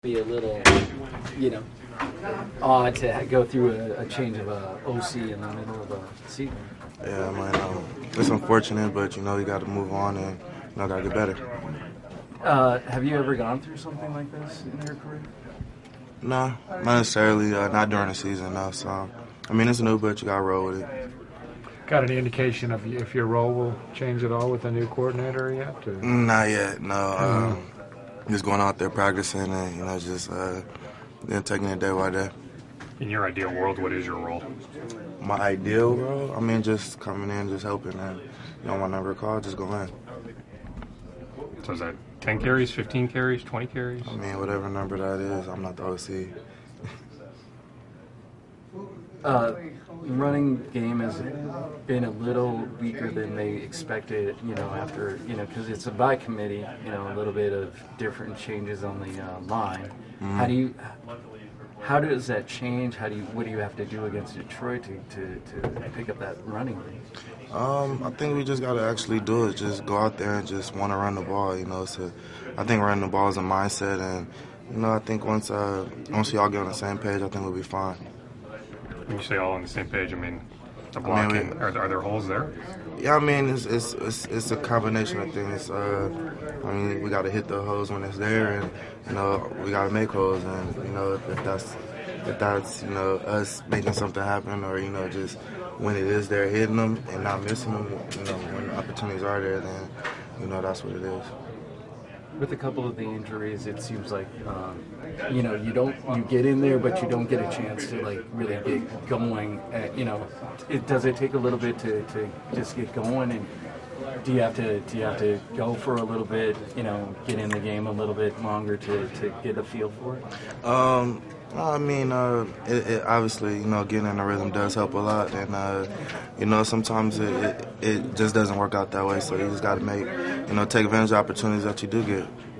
Be a little, you know, odd to go through a change of a OC in the middle of a season. Yeah, man, it's unfortunate, but you got to move on and got to get better. Have you ever gone through something like this in your career? No, not necessarily. Not during the season, no. So, it's new, but you got to roll with it. Got any indication of if your role will change at all with a new coordinator yet? Or? Not yet, no. Just going out there practicing and just then taking it day by day. In your ideal world, what is your role? My ideal role, just coming in, just helping, and when I recall, just go in. So is that 10 carries, 15 carries, 20 carries? Whatever number that is, I'm not the OC. Running game has been a little weaker than they expected, after, because it's a by committee, a little bit of different changes on the line. Mm-hmm. How does that change? What do you have to do against Detroit to pick up that running rate? I think we just got to actually do it. Just go out there and just want to run the ball, So I think running the ball is a mindset, and, I think once we all get on the same page, I think we'll be fine. When you say all on the same page, the blocking, are there holes there? Yeah, it's a combination of things. We got to hit the holes when it's there, and we got to make holes, and if that's us making something happen, or just when it is there, hitting them and not missing them. When opportunities are there, then that's what it is. With a couple of the injuries, it seems like you get in there, but you don't get a chance to really get going. Does it take a little bit to just get going? And do you have to go for a little bit? Get in the game a little bit longer to get a feel for it. It obviously, getting in the rhythm does help a lot, and sometimes it just doesn't work out that way. So you just got to take advantage of opportunities that you do get.